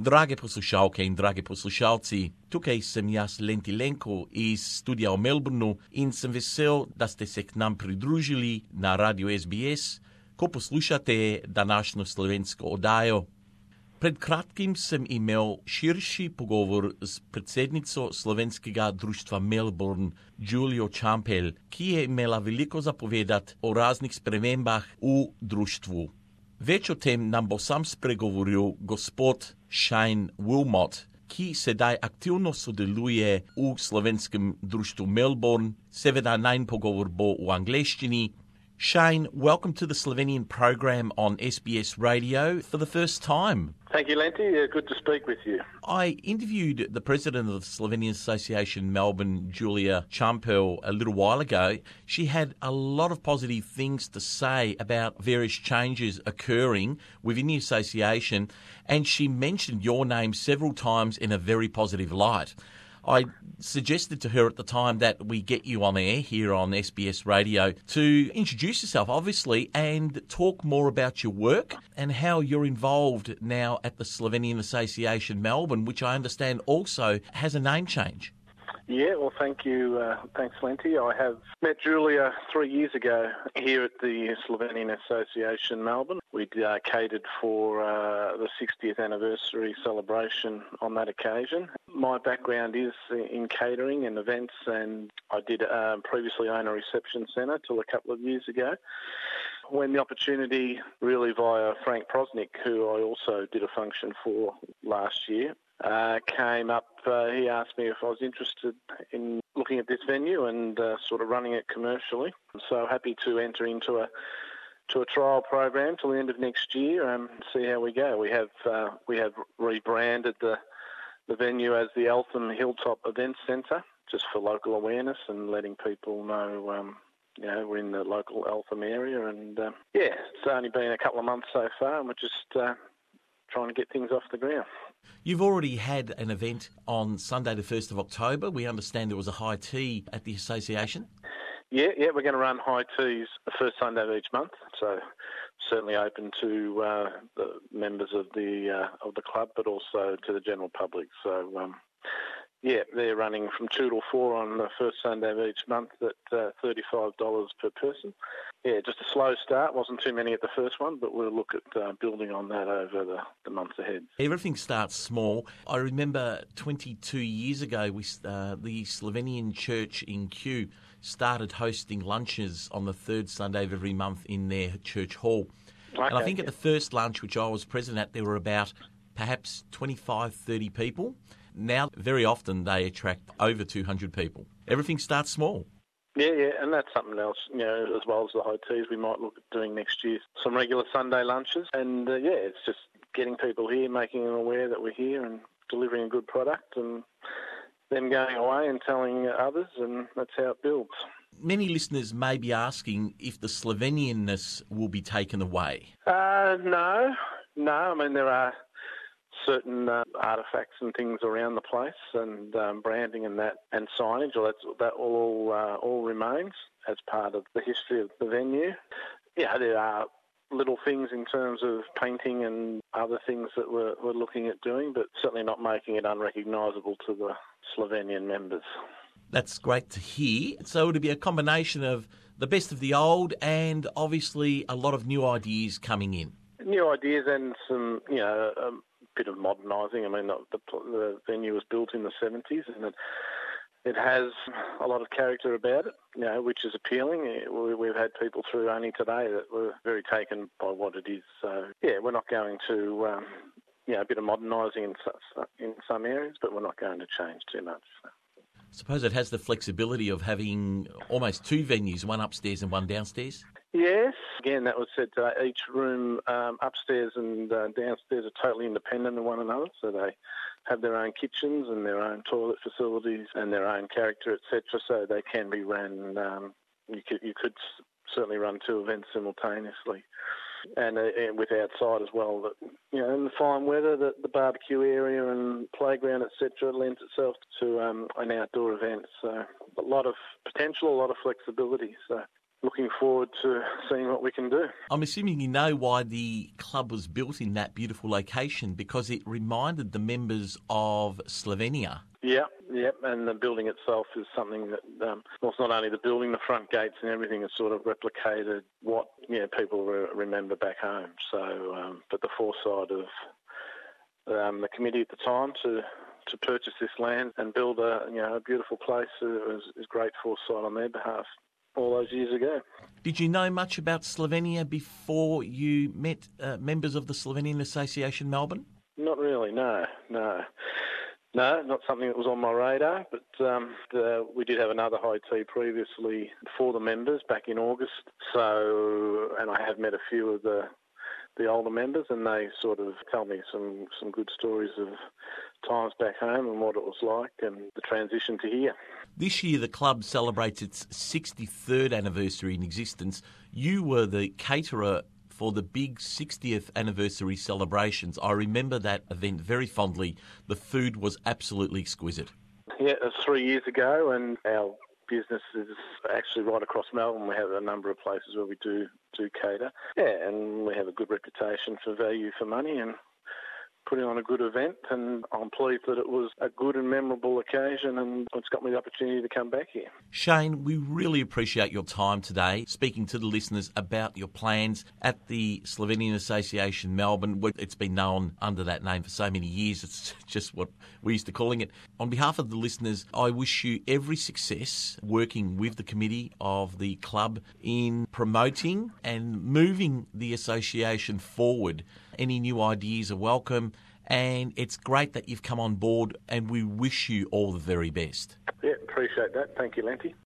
Drage poslušalke in dragi poslušalci, tukaj sem jaz Lenti Lenko iz studia v Melbourneu in sem vesel, da ste se k nam pridružili na Radio SBS, ko poslušate današnjo slovensko oddajo. Pred kratkim sem imel širši pogovor s predsednico Slovenskega društva Melbourne, Julio Champel, ki je imela veliko zapovedati o raznih spremembah v društvu. Več o tem nam bo sam spregovoril gospod Shane Wilmot, ki sedaj aktivno sodeluje v Slovenskem društvu Melbourne. Seveda najn pogovor bo v angleščini. Shane, welcome to the Slovenian program on SBS Radio for the first time. Thank you, Lenti. Good to speak with you. I interviewed the president of the Slovenian Association Melbourne, Julia Champel, a little while ago. She had a lot of positive things to say about various changes occurring within the association, and she mentioned your name several times in a very positive light. I suggested to her at the time that we get you on air here on SBS Radio to introduce yourself, obviously, and talk more about your work and how you're involved now at the Slovenian Association Melbourne, which I understand also has a name change. Yeah, well, thank you. Thanks, Lenti. I have met Julia 3 years ago here at the Slovenian Association Melbourne. We catered for the 60th anniversary celebration on that occasion. My background is in catering and events, and I did previously own a reception centre till a couple of years ago. When the opportunity, really via Frank Prosnick, who I also did a function for last year, came up, he asked me if I was interested in looking at this venue and sort of running it commercially. I'm so happy to enter into a trial program till the end of next year and see how we go. We have rebranded the venue as the Eltham Hilltop Events Centre, just for local awareness and letting people know, we're in the local Eltham area. And it's only been a couple of months so far, and we're just trying to get things off the ground. You've already had an event on Sunday the 1st of October. We understand there was a high tea at the association. Yeah, we're going to run high teas the first Sunday of each month, so certainly open to the members of the club, but also to the general public. So, they're running from 2 till 4 on the first Sunday of each month at $35 per person. Yeah, just a slow start. Wasn't too many at the first one, but we'll look at building on that over the months ahead. Everything starts small. I remember 22 years ago, the Slovenian church in Kew started hosting lunches on the third Sunday of every month in their church hall. Okay, and I think at the first lunch, which I was present at, there were about perhaps 25, 30 people. Now, very often, they attract over 200 people. Everything starts small. Yeah, and that's something else, as well as the high teas we might look at doing next year. Some regular Sunday lunches, and it's just getting people here, making them aware that we're here and delivering a good product, and them going away and telling others, and that's how it builds. Many listeners may be asking if the Slovenianness will be taken away. No. I mean, there are certain artefacts and things around the place, and branding and that, and signage. That all remains as part of the history of the venue. Yeah, there are little things in terms of painting and other things that we're looking at doing, but certainly not making it unrecognisable to the Slovenian members. That's great to hear. So it'll be a combination of the best of the old and obviously a lot of new ideas coming in. New ideas and some, a bit of modernising. I mean, the venue was built in the 70s, and it has a lot of character about it, which is appealing. We've had people through only today that were very taken by what it is. So, we're not going to, a bit of modernising in some areas, but we're not going to change too much. So. I suppose it has the flexibility of having almost two venues, one upstairs and one downstairs? Yes. Again, that was said today. Each room upstairs and downstairs are totally independent of one another, so they have their own kitchens and their own toilet facilities and their own character, etc., so they can be run. You could certainly run two events simultaneously. And with outside as well, that in the fine weather, the barbecue area and playground, etc., lends itself to an outdoor event. So a lot of potential, a lot of flexibility. So looking forward to seeing what we can do. I'm assuming you know why the club was built in that beautiful location, because it reminded the members of Slovenia. Yep, and the building itself is something that, well, it's not only the building, the front gates and everything has sort of replicated what people remember back home. So, but the foresight of the committee at the time to purchase this land and build a beautiful place is great foresight on their behalf all those years ago. Did you know much about Slovenia before you met members of the Slovenian Association Melbourne? Not really, no. No, not something that was on my radar, but we did have another high tea previously for the members back in August. So, and I have met a few of the older members, and they sort of tell me some good stories of times back home and what it was like and the transition to here. This year the club celebrates its 63rd anniversary in existence. You were the caterer for the big 60th anniversary celebrations. I remember that event very fondly. The food was absolutely exquisite. Yeah, it was 3 years ago, and our business is actually right across Melbourne. We have a number of places where we do cater. Yeah, and we have a good reputation for value for money and putting on a good event, and I'm pleased that it was a good and memorable occasion, and it's got me the opportunity to come back here. Shane, we really appreciate your time today, speaking to the listeners about your plans at the Slovenian Association Melbourne. It's been known under that name for so many years, it's just what we're used to calling it. On behalf of the listeners, I wish you every success working with the committee of the club in promoting and moving the association forward. Any new ideas are welcome, and it's great that you've come on board, and we wish you all the very best. Yeah, appreciate that. Thank you, Lenty.